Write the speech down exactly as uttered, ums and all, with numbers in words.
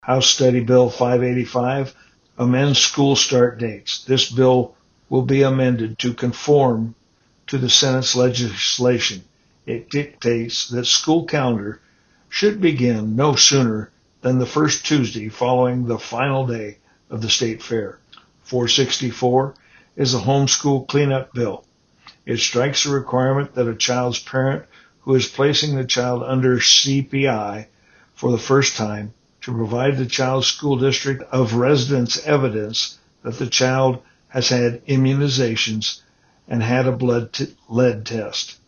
House Study Bill five eighty-five amends school start dates. This bill will be amended to conform to the Senate's legislation. It dictates that school calendar should begin no sooner than the first Tuesday following the final day of the state fair. four sixty-four is a homeschool cleanup bill. It strikes a requirement that a child's parent who is placing the child under C P I for the first time to provide the child's school district of residence evidence that the child has had immunizations and had a blood t- lead test.